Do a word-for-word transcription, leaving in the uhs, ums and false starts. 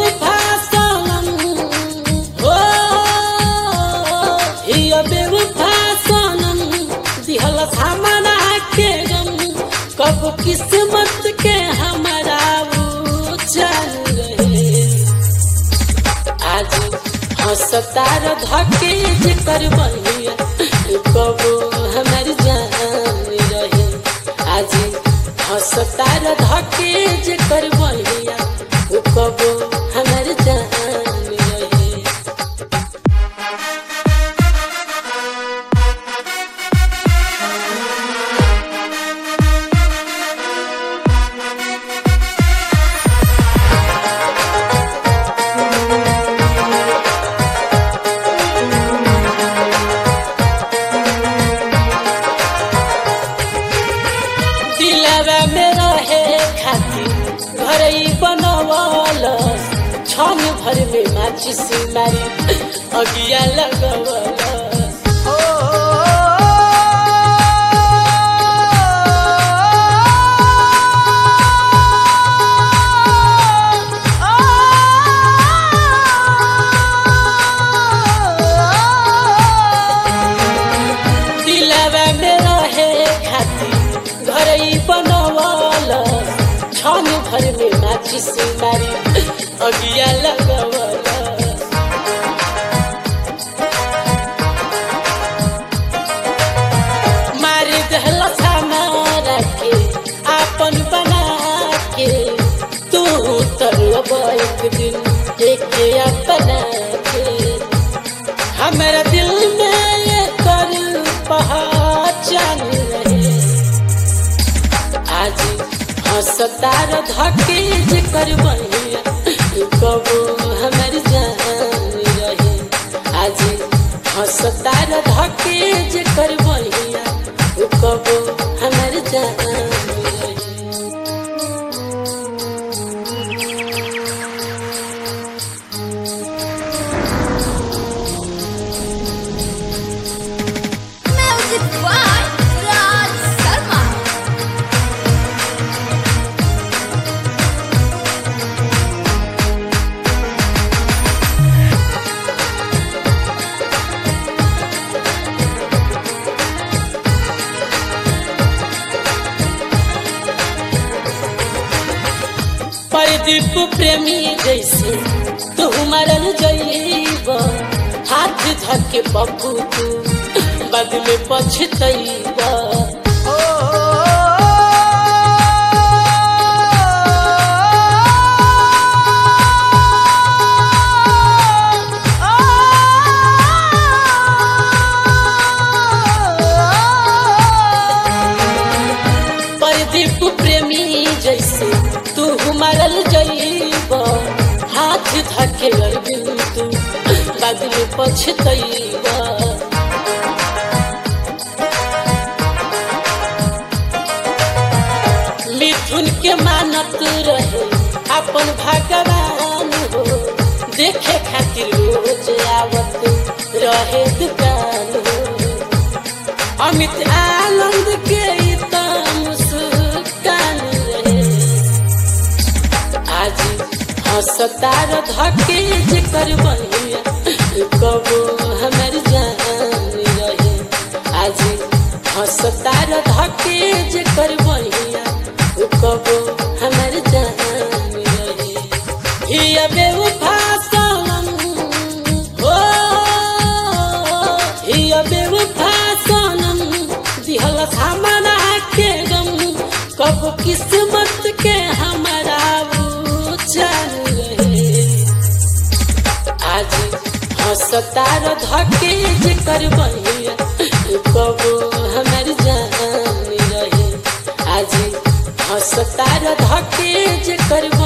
बेवफा सनम हो हिया बेवफा सनम दिहल सामना के गम कब किस्मत के हमारा चल रहे आज हंसतार धके जेकर बहिया कब हमार जान रहे आज हंसतार धके जेकर बहिया कब हमार जान रहे दिलवा में रहे खातिर घर बनवल छन भर में माचिस मारी अगिया लगवल दिलवा में रहे खातिर घर बनवल छन भर में माचिस मारी अगिया लगवल मारी दहल समारा के आपन बना के तू तरब एक दिन एक अपना के हमारा दिल में ये कर पहचान रहे आज हंसतार धके जेकर बहिया कब हमार जान रहे आज हंसतार धके जेकर बहिया कब हमार जान रहे Music by Raj Sharma. Pradeep प्रेमी जैसे तू मरल जईब हाथ धके बबू तू बाद में पछतईब परदीप प्रेमी जैसे तू मरल जईब हाथ धके अरबिन तू बाद में पछतईब मिथुन के मानत रहे अपन भगवान हो देखे खातिर रोज आवत रहे दुकान हो अमित आनंद के इतना मुस्कान रहे आज हंसतार धके जेकर बहिया कब हमार जान रहे आज हंसतार धके जेकर बहिया कब हमार जान रहे हिया बेवफा सनम हो हिया बेवफा सनम दिहल सामना के गम कब किस्मत के हमारा चल रहे आज हंसतार धके जेकर बहिया कब हमार जान रहे आज हंसतार धके जेकर